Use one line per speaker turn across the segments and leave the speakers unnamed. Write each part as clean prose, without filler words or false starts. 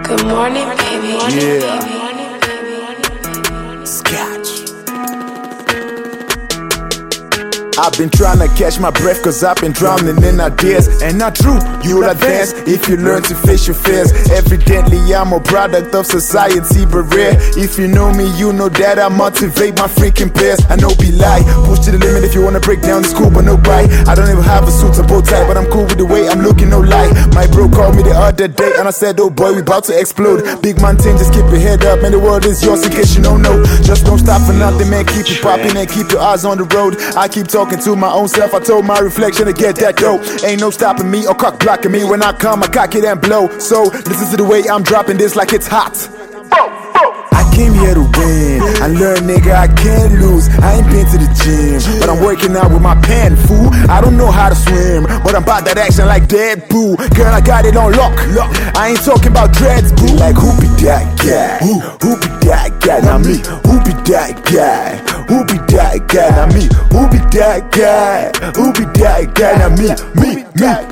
Good morning, baby.
Yeah. Scotch. I've been trying to catch my breath cause I've been drowning in ideas. And not true, you'll advance if you learn to face your fears. Evidently I'm a product of society, but rare. If you know me, you know that I motivate my freaking peers. I know be lie, push to the limit if you wanna break down the school, but no bite. I don't even have a suit or bow tie, but I'm cool with the way I'm looking, no lie. My bro called me the other day and I said, oh boy, we about to explode. Big man team, just keep your head up, man, the world is yours in case you don't know. Just don't stop for nothing, man, keep it popping and keep your eyes on the road. I keep talking to my own self, I told my reflection to get that dope. Ain't no stopping me or cock blocking me. When I come, I cock it and blow. So listen to the way I'm dropping this like it's hot. I came here to win, I learned nigga I can't lose. I ain't been to the gym, but I'm working out with my pen, fool. I don't know how to swim, but I'm about that action like Deadpool. Girl, I got it on lock. I ain't talking about dreads, boo. Like who be that guy? Who be that guy? Not me. Who be that guy? Who be that guy? Not me. Who be that guy? Who be that guy? Not me. Me.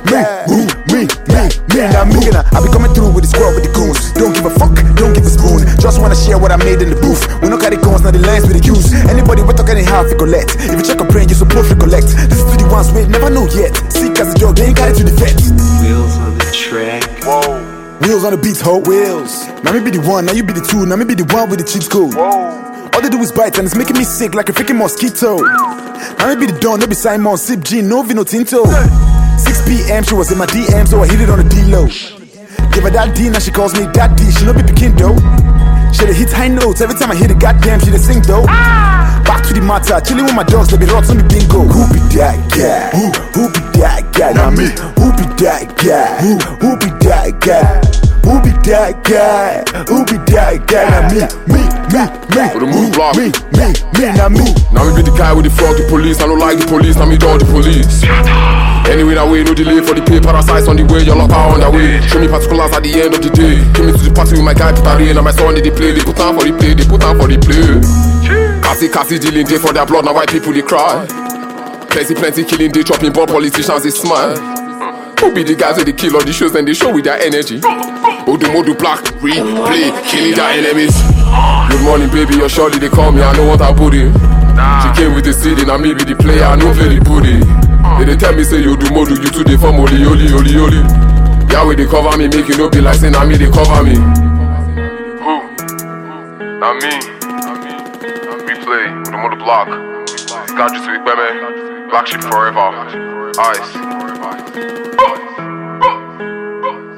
Not me. I be coming through with the squad with the goons. Don't give a fuck, don't give a spoon. Just wanna share what I made in the booth. We no carry guns, not the lines we the use. Anybody we talk anyhow, we collect. If you check a brain, you supposed to collect. This is to the ones we never know yet. Sick as a joke, they ain't got it to the vet.
Wheels on the track.
Whoa. Wheels on the beats, ho. Wheels. Now me be the one, now you be the two. Now me be the one with the cheat code. Whoa. All they do is bite and it's making me sick like a freaking mosquito. Now me be the Don, no be Simon, sip Gin, no Vino Tinto. 6 p.m. she was in my DM, so I hit it on the D-low. Give her that D, now she calls me Daddy. She no be picking though. She dey hit high notes every time I hit it, goddamn, she dey sing though. Back to the matter, chilling with my dogs, they be rocks on the bingo. Who be that guy? Who be that guy? Not me. Who be that guy? Who be that guy? Who be that guy? Who be that guy? Not me.
For the move block.
Not me.
Now me be the guy with the frog, the police. I don't like the police, now me dog the police. Anyway, that way, no delay for the pay. Parasites on the way, your locker on the way. Show me particulars at the end of the day. Came into the party with my guy, put a rain. And my son, they play. They put on for the play, they put on for the play. Cassie dealing day for their blood, now white people, they cry. Plenty killing day, chopping bomb, politicians, they smile. Who be the guys with the kill on the shows and they show with their energy? Odu black, replay, killing their enemies. Good morning, baby, you're surely they call me, I know what I put in. She came with the CD, now me be the player, I know play the booty. They tell me say you do more, do you two they for oli. Yeah, way they cover me, make you no be like say now me they cover me. Who? Not me. Replay, Odu block. Got you to be Black shit forever. Ice.